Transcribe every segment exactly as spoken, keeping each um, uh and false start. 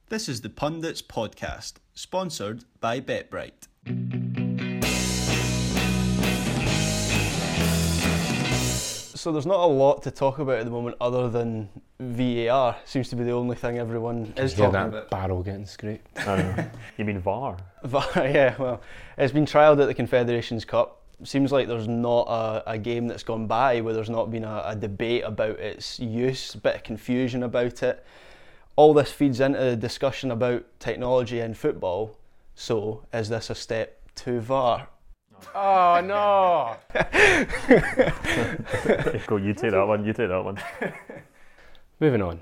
This is the Pundits Podcast, sponsored by BetBright. So there's not a lot to talk about at the moment other than V A R. Seems to be the only thing everyone is Hear talking that about. barrel getting scraped. I don't know. You mean V A R? V A R, yeah, well, it's been trialled at the Confederations Cup. Seems like there's not a, a game that's gone by where there's not been a, a debate about its use, a bit of confusion about it. All this feeds into the discussion about technology in football. So, is this a step to V A R? Oh no! Go, you take that one, you take that one. Moving on.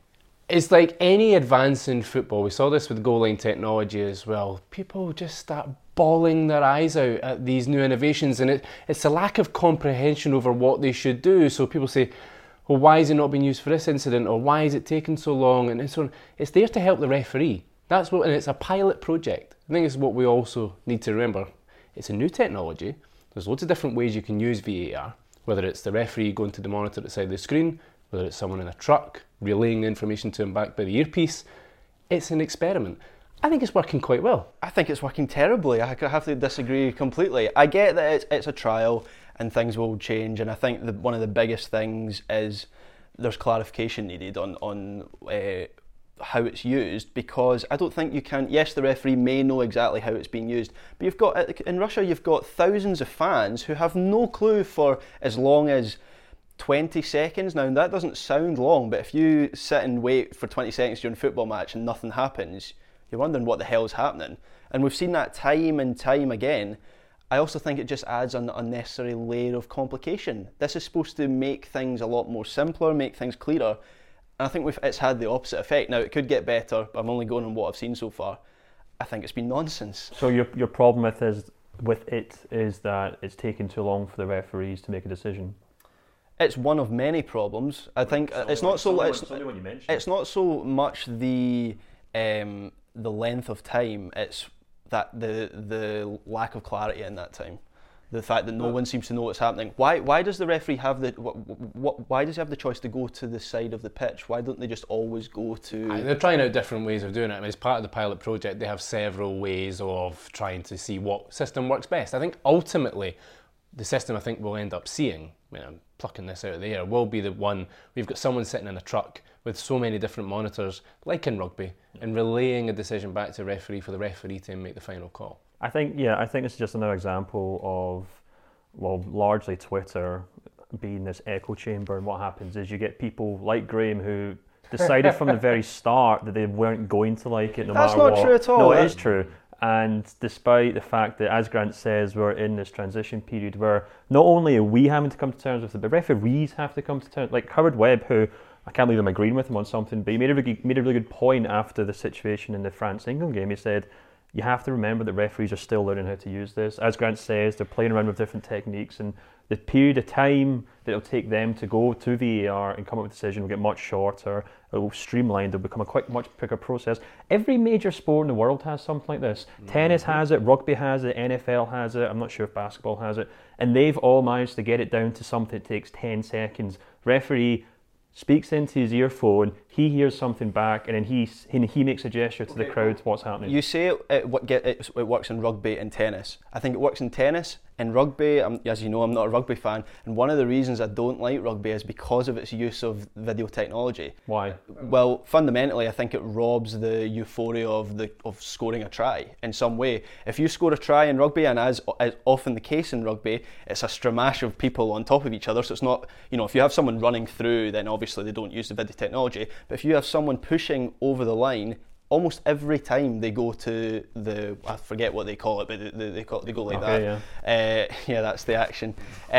It's like any advance in football. We saw this with goal line technology as well. People just start bawling their eyes out at these new innovations, and it, it's a lack of comprehension over what they should do. So people say, well, why is it not being used for this incident, or why is it taking so long, and so on. It's there to help the referee. That's what, and it's a pilot project. I think it's what we also need to remember. It's a new technology. There's loads of different ways you can use V A R, whether it's the referee going to the monitor at the side of the screen, whether it's someone in a truck relaying the information to him back by the earpiece. It's an experiment. I think it's working quite well. I think it's working terribly. I have to disagree completely. I get that it's, it's a trial and things will change, and I think the, one of the biggest things is there's clarification needed on, on uh, how it's used, because I don't think you can, yes, the referee may know exactly how it's being used, but you've got, in Russia, you've got thousands of fans who have no clue for as long as twenty seconds. Now, that doesn't sound long, but if you sit and wait for twenty seconds during a football match and nothing happens, you're wondering what the hell's happening. And we've seen that time and time again. I also think it just adds an unnecessary layer of complication. This is supposed to make things a lot more simpler, make things clearer, and I think we've, it's had the opposite effect. Now, it could get better, but I'm only going on what I've seen so far. I think it's been nonsense. So your your problem with is with it is that it's taking too long for the referees to make a decision. It's one of many problems. I think So, it's not so. It's, it's, only when you mention it's not so much the um, the length of time. It's that the the lack of clarity in that time. The fact that no one seems to know what's happening. Why why does the referee have the what, what why does he have the choice to go to the side of the pitch? Why don't they just always go to? They're trying out different ways of doing it. I mean, as part of the pilot project, they have several ways of trying to see what system works best. I think ultimately, the system I think we'll end up seeing, I mean, I'm plucking this out of the air, will be the one we've got someone sitting in a truck with so many different monitors, like in rugby, and relaying a decision back to the referee for the referee to make the final call. I think, yeah, I think it's just another example of, well, largely Twitter being this echo chamber, and what happens is you get people like Graham who decided from the very start that they weren't going to like it no That's matter what. not true at all. No, it That's is true. And despite the fact that, as Grant says, we're in this transition period where not only are we having to come to terms with it, but referees have to come to terms. Like Howard Webb, who I can't believe I'm agreeing with him on something, but he made a really, made a really good point after the situation in the France-England game. He said, you have to remember that referees are still learning how to use this. As Grant says, they're playing around with different techniques, and the period of time that it'll take them to go to V A R and come up with a decision will get much shorter. It will streamline. It'll become a quick, much quicker process. Every major sport in the world has something like this. Mm-hmm. Tennis has it, rugby has it, N F L has it. I'm not sure if basketball has it. And they've all managed to get it down to something that takes ten seconds. Referee speaks into his earphone, he hears something back, and then he he, he makes a gesture to okay, the crowd, what's happening. You say it, it, get, it, it works in rugby and tennis. I think it works in tennis. In rugby, I'm, as you know, I'm not a rugby fan, and one of the reasons I don't like rugby is because of its use of video technology. Why? Well, fundamentally, I think it robs the euphoria of the of scoring a try in some way. If you score a try in rugby, and as is often the case in rugby, it's a stramash of people on top of each other, so it's not, you know, if you have someone running through, then obviously they don't use the video technology, but if you have someone pushing over the line, almost every time they go to the, I forget what they call it, but they, they, call, they go like okay, that. Yeah. Uh, yeah, that's the action.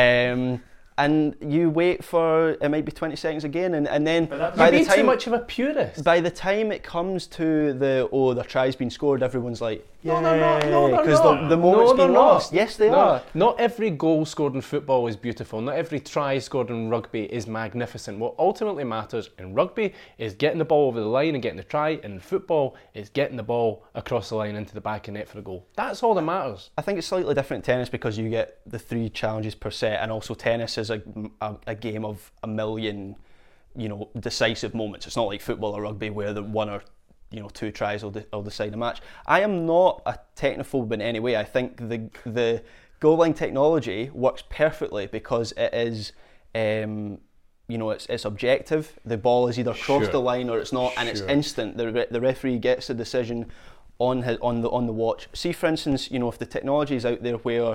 Um, and you wait for, it might be twenty seconds again, and, and then by You're the time too much of a purist. By the time it comes to the, oh, the try's been scored, everyone's like, yeah, no, they're not. No, they're because not. the, the moment's no, been not. lost. Yes, they no. are. Not every goal scored in football is beautiful. Not every try scored in rugby is magnificent. What ultimately matters in rugby is getting the ball over the line and getting the try, and in football is getting the ball across the line into the back of net for a goal. That's all that matters. I think it's slightly different in tennis because you get the three challenges per set, and also tennis is a, a, a game of a million, you know, decisive moments. It's not like football or rugby where the one or you know, two tries will, de- will decide a match. I am not a technophobe in any way. I think the the goal line technology works perfectly because it is, um, you know, it's it's objective. The ball is either crossed Sure. the line or it's not, and Sure. it's instant. The re- the referee gets the decision on his, on the on the watch. See, for instance, you know, if the technology is out there where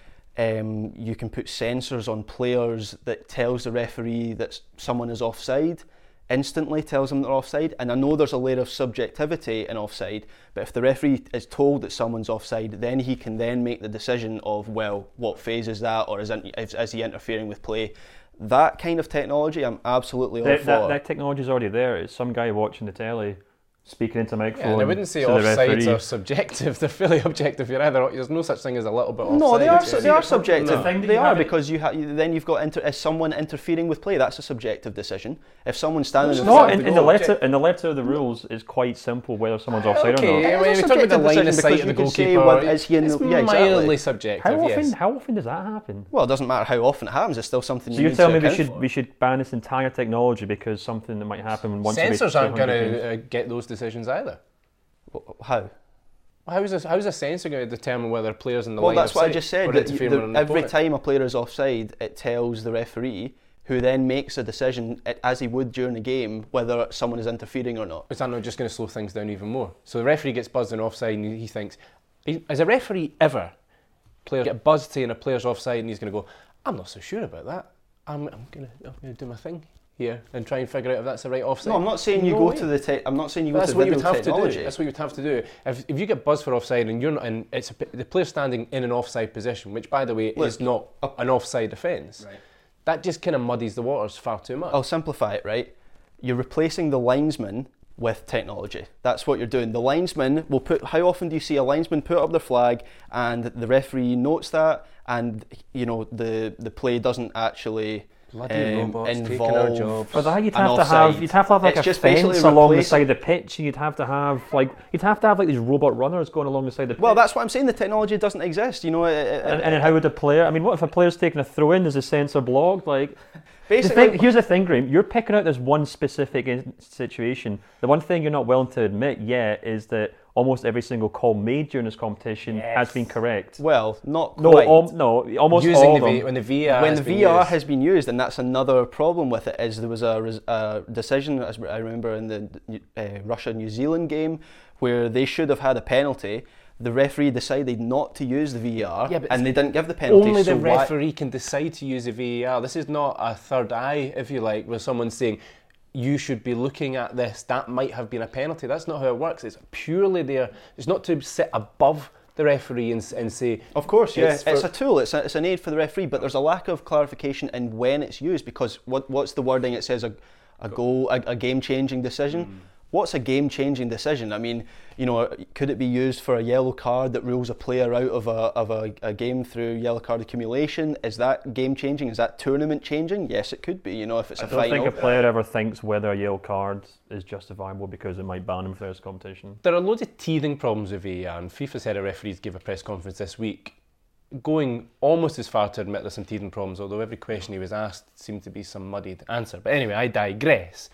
um, you can put sensors on players that tells the referee that someone is offside, instantly tells them they're offside. And I know there's a layer of subjectivity in offside, but if the referee is told that someone's offside, then he can then make the decision of, well, what phase is that, or is, is, is he interfering with play? That kind of technology, I'm absolutely all That, for. that, that technology is already there. It's some guy watching the telly, speaking into a microphone. Yeah, and I wouldn't say to the offsides referee. are subjective. They're fairly objective. You're either there's no such thing as a little bit offside. No, they are. It's Su- just- they are subjective. The thing that They you are have- because you ha- you, then you've got inter- is someone interfering with play. That's a subjective decision. If someone's standing in No, front, in, the in the goal. letter in the letter of the rules, it's quite simple whether someone's offside Okay, or not. I mean, It's a we talk about the subjective line of decision sight because of the you can say, goalkeeper. well, is he in it's the- yeah, exactly. mildly subjective. How often? Yes. How often does that happen? well, it doesn't matter how often it happens. It's still something. So you you're need telling to me we account should for. we should ban this entire technology because something that might happen once every Sensors aren't going two hundred games? to uh, get those decisions either. How? How is a, how is a sensor going to determine whether a player's in the Well, line that's of what I sight just said. or That you, interfering the, with an every opponent? time a player is offside, it tells the referee, who then makes a decision eh, as he would during the game whether someone is interfering or not. Is that not just going to slow things down even more? So the referee gets buzzed in offside and he thinks, as a referee ever, player get buzzed saying a player's offside and he's going to go, I'm not so sure about that. I'm, I'm going to I'm going to do my thing here and try and figure out if that's the right offside. No, I'm not saying you No go way. to the. Te- I'm not saying you But go that's to what you video would have technology. to do. That's what you would have to do. If, if you get buzzed for offside and you're not in, it's a, the player standing in an offside position, which by the way Look, is not an offside offence. Right. That just kind of muddies the waters far too much. I'll simplify it, right? You're replacing the linesman with technology. That's what you're doing. The linesman will put, how often do you see a linesman put up their flag and the referee notes that and, you know, the, the play doesn't actually Bloody um, robots taking involve our jobs. For that, you'd an have to offside. have you'd have to have like It's a just basically fence along the replace- side of the pitch. You'd have to have like you'd have to have like these robot runners going along the side of the pitch. Well, that's what I'm saying. The technology doesn't exist. You know, it, it, and, and then how would a player? I mean, what if a player's taking a throw in? There's a sensor blocked. Like, the basically, thing, here's the thing, Graham. You're picking out this one specific in- situation. The one thing you're not willing to admit yet is that almost every single call made during this competition has been correct. well, not No, quite. al- no, almost Using all the of them. v, when the V R when has the been V R used. has been used, and that's another problem with it, is there was a res- a decision, as I remember in the uh, Russia-New Zealand game, where they should have had a penalty. The referee decided not to use the V R, Yeah, but and they didn't give the penalty. Only so the why- referee can decide to use a V A R. This is not a third eye, if you like, where someone's saying, you should be looking at this, that might have been a penalty. That's not how it works. It's purely there. It's not to sit above the referee and, and say... Of course, yeah, It's it's, for- a tool. It's, a, it's an aid for the referee, but there's a lack of clarification in when it's used, because what what's the wording? It says a, a goal, a, a game-changing decision. Mm. What's a game-changing decision? I mean, you know, could it be used for a yellow card that rules a player out of a of a, a game through yellow card accumulation? Is that game-changing? Is that tournament-changing? Yes, it could be. You know, if it's a I don't final. think a player ever thinks whether a yellow card is justifiable because it might ban him for this competition. There are loads of teething problems with V A R, and FIFA's head of referees gave a press conference this week going almost as far to admit there's some teething problems, although every question he was asked seemed to be some muddied answer. But anyway, I digress.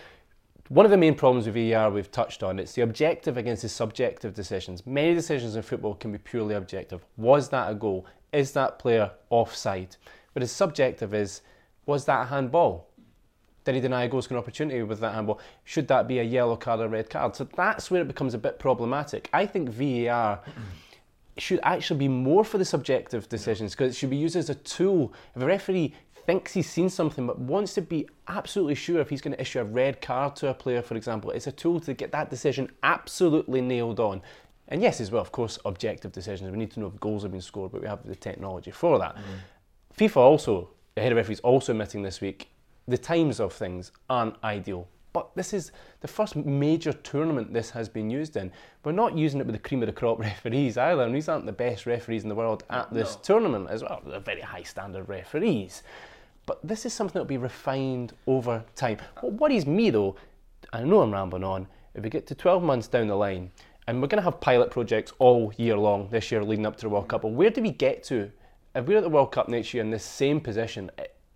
One of the main problems with V A R we've touched on, it's the objective against the subjective decisions. Many decisions in football can be purely objective. Was that a goal? Is that player offside? Whereas subjective is, was that a handball? Did he deny a goal scoring opportunity with that handball? Should that be a yellow card or red card? So that's where it becomes a bit problematic. I think V A R should actually be more for the subjective decisions, because it should be used as a tool. If a referee thinks he's seen something but wants to be absolutely sure if he's going to issue a red card to a player, for example, it's a tool to get that decision absolutely nailed on. And yes, as well, of course, objective decisions. We need to know if goals have been scored, but we have the technology for that. Mm. FIFA also, the head of referees also admitting this week, the times of things aren't ideal. But this is the first major tournament this has been used in. We're not using it with the cream of the crop referees either, and these aren't the best referees in the world at this no. tournament as well. They're very high standard referees. But this is something that will be refined over time. What worries me though, I know I'm rambling on, if we get to twelve months down the line, and we're going to have pilot projects all year long this year leading up to the World Cup, but where do we get to? If we're at the World Cup next year in this same position,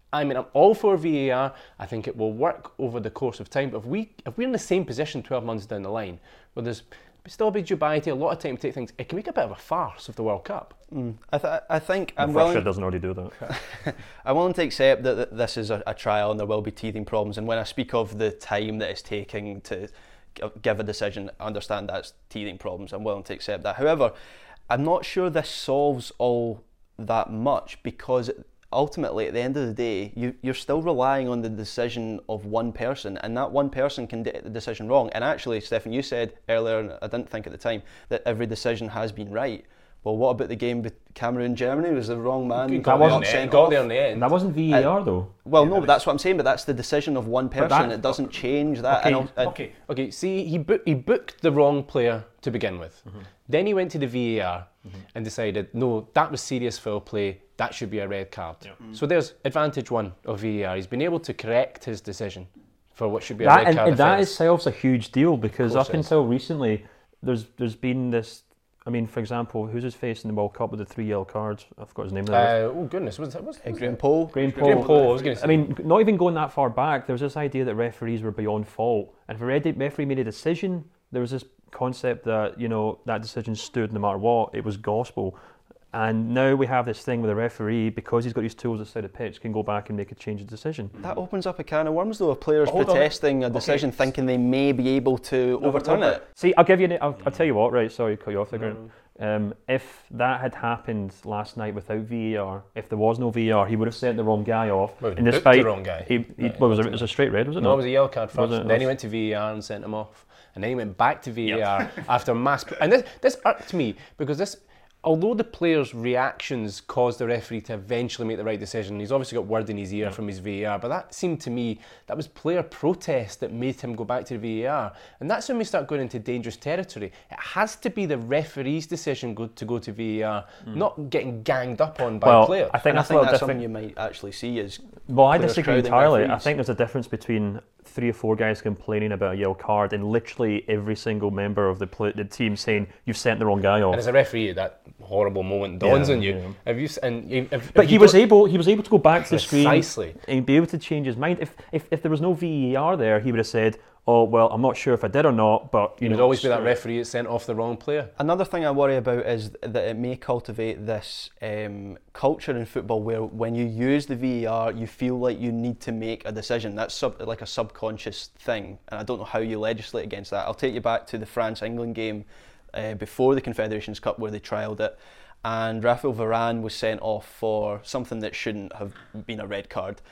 I mean, I'm all for V A R. I think it will work over the course of time. But if, we, if we're in the same position twelve months down the line, where there's still a big dubiety, a lot of time to take things, it can make a bit of a farce of the World Cup. Mm. I, th- I think I'm Russia willing, doesn't already do that. I'm willing to accept that, that this is a, a trial and there will be teething problems. And when I speak of the time that it's taking to give a decision, I understand that's teething problems. I'm willing to accept that. However, I'm not sure this solves all that much, because ultimately at the end of the day you, you're still relying on the decision of one person, and that one person can get the decision wrong. And actually, Stefan, you said earlier, and I didn't think at the time, that every decision has been right. Well, what about the game with Cameroon-Germany? Was the wrong man Got, got, wasn't sent got off? there in the end. That wasn't V A R though. Well, no, but that's what I'm saying. But that's the decision of one person. that- It doesn't change that. Okay, And I'll- I- Okay, okay. See, he book, he booked the wrong player to begin with. Mm-hmm. Then he went to the V A R and decided, no, that was serious foul play. That should be a red card. So there's advantage one of V A R. He's been able to correct his decision for what should be a That, red and, card and that offence. itself's a huge deal, because course up it is. until recently, there's there's been this. I mean, for example, who's his face in the World Cup with the three yellow cards? I forgot his name there. Uh, oh goodness, was that was Uh, Graham Poll. Graham Poll. Graham Poll, I was going to say. I mean, not even going that far back, there was this idea that referees were beyond fault, and if a red- referee made a decision, there was this concept that, you know, that decision stood no matter what. It was gospel. And now we have this thing with a referee, because he's got his tools outside the pitch, can go back and make a change of decision. That opens up a can of worms, though, of players Hold on. protesting a Okay. decision, thinking they may be able to No, overturn no, it. See, I'll give you. An, I'll, I'll tell you what. Right, sorry, cut you off there. No, Grant. Um, if that had happened last night without V A R, if there was no V A R, he would have sent the wrong guy off. Well, he and booked despite the wrong guy. he, he Right, well, was it, wasn't it was a straight red, was it No, not? it was a yellow card Was first. it? Then he went to V A R and sent him off. And then he went back to V A R after mass... And this, this irked me, because this... Although the player's reactions caused the referee to eventually make the right decision, he's obviously got word in his ear from his V A R, but that seemed to me, that was player protest that made him go back to the V A R. And that's when we start going into dangerous territory. It has to be the referee's decision go, to go to V A R, not getting ganged up on by Well, players. I think And I that's a think little that's different. something you might actually see is Well, I players disagree crowding entirely. I referees. think there's a difference between three or four guys complaining about a yellow card and literally every single member of the play, the team saying you've sent the wrong guy off. And as a referee, that horrible moment dawns Yeah, on you. yeah. Have you? s- And you- if, But if he you was don't- able. He was able to go back to the screen Precisely. and be able to change his mind. If if, if there was no V A R there, he would have said, "Oh well, I'm not sure if I did or not." But you You know, would always be that screw it." referee that sent off the wrong player. Another thing I worry about is that it may cultivate this um, culture in football where when you use the V A R, you feel like you need to make a decision. That's sub- like a subconscious thing, and I don't know how you legislate against that. I'll take you back to the France-England game uh, before the Confederations Cup where they trialled it, and Raphael Varane was sent off for something that shouldn't have been a red card.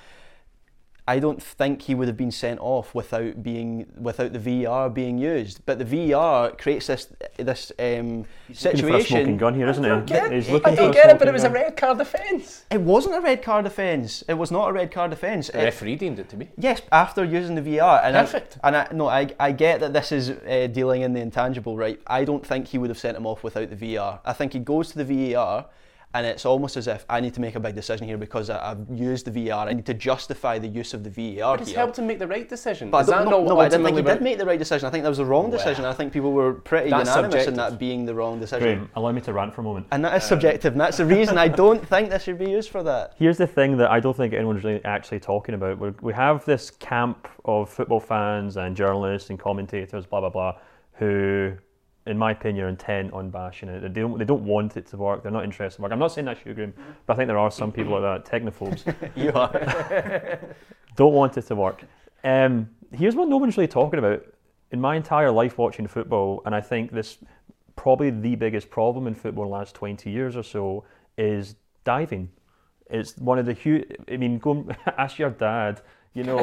I don't think he would have been sent off without being without the V A R being used. But the V A R creates this this um, Looking for a smoking situation. gun here, isn't he? Get- He's I looking for don't a get it, but smoking it was a gun. red card offence. It wasn't a red card offence. It was not a red card offence. The It- referee deemed it to be. Yes, after using the V A R. And Perfect. I, and I, no, I, I get that this is uh, dealing in the intangible, right? I don't think he would have sent him off without the V A R. I think he goes to the V A R, and it's almost as if I need to make a big decision here because I, I've used the V A R. I need to justify the use of the V A R But it's here. helped him make the right decision. But Is I that don't, not no, no, what I didn't think he ultimately did make the right decision. I think that was the wrong decision. I think people were pretty That's unanimous in subjective. that being the wrong decision. Graham, allow me to rant for a moment. And that is subjective, and that's the reason I don't think this should be used for that. Here's the thing that I don't think anyone's really actually talking about. We're, we have this camp of football fans and journalists and commentators, blah blah blah, who, in my opinion, are intent on bashing it. They don't, they don't want it to work. They're not interested in work. I'm not saying that's you, Graham, but I think there are some people like that, technophobes, You are. don't want it to work. Um, here's what no one's really talking about. In my entire life watching football, and I think this probably the biggest problem in football in the last twenty years or so is diving. It's one of the huge. I mean, go and ask your dad. You know,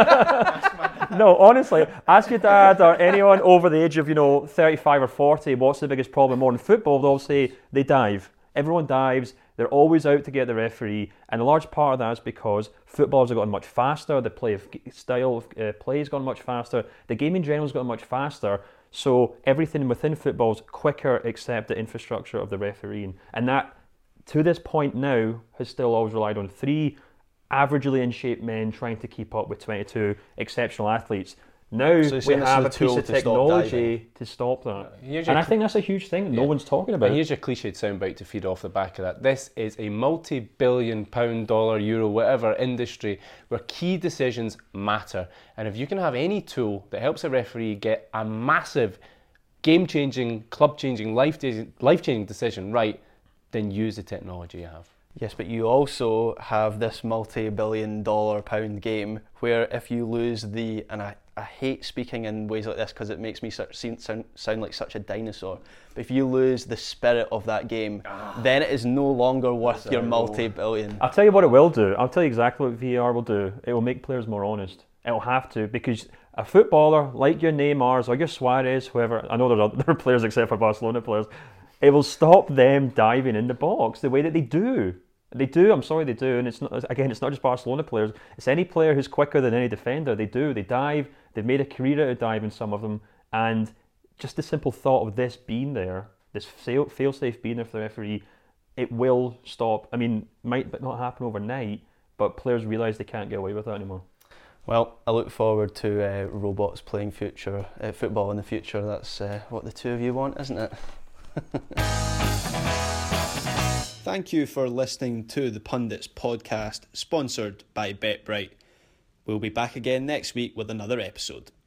no, honestly, ask your dad or anyone over the age of, you know, thirty-five or forty, what's the biggest problem more in football? They'll say they dive. Everyone dives. They're always out to get the referee, and a large part of that is because footballers have gotten much faster. The play of style of uh, play has gone much faster. The game in general has gotten much faster. So everything within football is quicker, except the infrastructure of the refereeing, and that, to this point now, has still always relied on three averagely in shape men trying to keep up with twenty-two exceptional athletes. Now So you're we saying this have a is a tool piece of to stop technology to stop that. Here's And your I think that's a huge thing that no Yeah. one's talking about. And here's your cliched soundbite to feed off the back of that. This is a multi-billion pound, dollar, euro, whatever industry where key decisions matter. And if you can have any tool that helps a referee get a massive, game-changing, club-changing, life-changing, life-changing decision right, then use the technology you have. Yes, but you also have this multi-billion dollar pound game where if you lose the, and I, I hate speaking in ways like this because it makes me such, sound, sound like such a dinosaur, but if you lose the spirit of that game, ah, then it is no longer worth your multi-billion. I'll tell you what it will do. I'll tell you exactly what V A R will do. It will make players more honest. It'll have to, because a footballer like your Neymars or your Suarez, whoever, I know there are other players except for Barcelona players, it will stop them diving in the box the way that they do. They do, I'm sorry, they do. And it's not, again, it's not just Barcelona players. It's any player who's quicker than any defender. They do. They dive. They've made a career out of diving, some of them. And just the simple thought of this being there, this fail, fail-safe being there for the referee, it will stop. I mean, might not happen overnight, but players realise they can't get away with that anymore. Well, I look forward to uh, robots playing future uh, football in the future. That's uh, what the two of you want, isn't it? Thank you for listening to the Pundits podcast, sponsored by BetBright. We'll be back again next week with another episode.